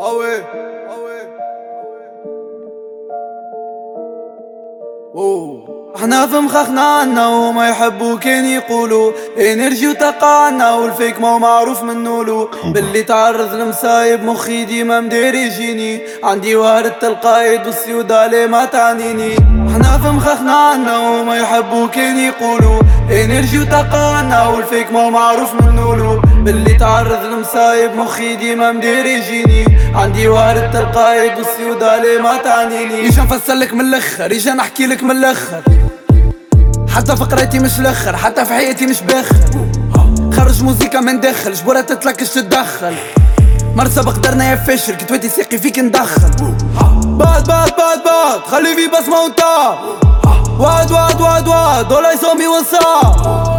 اوي احنا في مخخنا عنا وما يحبوا كان يقولوا انرجي وطاقة عنا والفيك ما هو معروف منه له باللي تعرض لمصايب مخي ديما مدير يجيني عندي وارد تلقائي والسيودة لي ما تعنيني احنا في مخخنا عنا وما يحبوا كان يقولوا انرجي وطاقة عنا والفيك ما هو معروف منه له باللي تعرض لمصايب مخي ديما مدير يجيني عندي وارد تلقائي والسيودة لي ما تعنيني ايش نفسرلك من الاخر ايش نحكي لك من الاخر حتى فقرتي مش الاخر حتى في حياتي مش باخر خرج موزيكا من داخل جبورة تتلكش تتدخل مرسبة قدرنا يا فاشل كتواتي ساقي فيك ندخل باد خلي في بصمة وانتا واد ولا يسومي وصا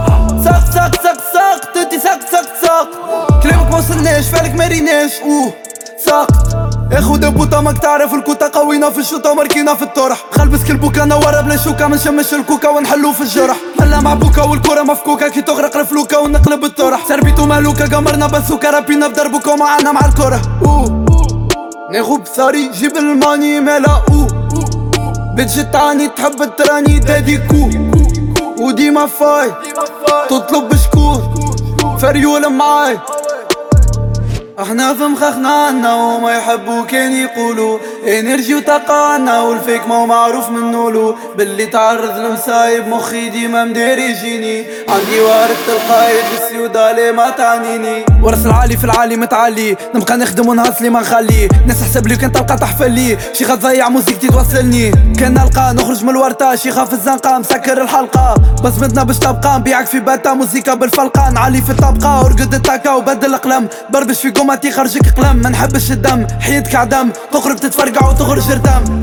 ساق تنتي ساق كلامك موصلناش فعلك مريناش ساقط اخو دبوطة ماك تعرف الكوتا قوينا في الشوطة وماركينا في الطرح خلبس كل بوكا نورا بلا شوكا منشمش الكوكا ونحلو في الجرح هلا مع بوكا والكورة مفكوكا كي تغرق الفلوكا ونقلب الطرح سربيتو مالوكا قمرنا بسوكا رابينا بدربوكا ومعانا مع الكرة ناخو بثاري جيب الماني مالا بتجي تعني تحب التراني داديكو وديما فاي تطلب بشكور فريول معاي احنا في مخخنا عنا وما يحبوا كان يقولوا انرجي وطاقة عنا والفيك ما هو معروف منه له باللي تعرض لمصايب مخي ديما مدير يجيني عندي وارد تلقائي بالسيودة لي ما تعنيني ورث العالي في العالي متعالي نبقى نخدم ونهصلي ما نخلي ناس حسب لي كان تلقى تحفلي شيخة تضيع موسيقتي توصلني كان نلقى نخرج من الورطة شيخة في الزنقة مسكر الحلقة بس بدنا باش تبقى نبيعك في باتا موسيقى بالفلقة نعلي في الطبقة ورقد التاكا وبدل القلم بربش في قومتي خرجك قلم ما نحبش الدم حياتك عدم تقرب تتفرقع وتخرج ردم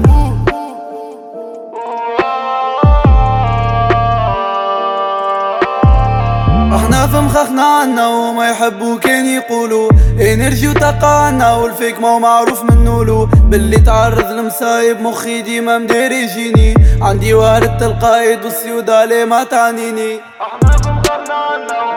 احنا في مخخنا عنا وما يحبوا كان يقولوا انرجي وطاقة عنا والفيك ما هو معروف منه له باللي تعرض لمصايب مخي ديما مدير يجيني عندي وارد تلقائي والسيودة لي ما تعنيني احنا في مخخنا عنا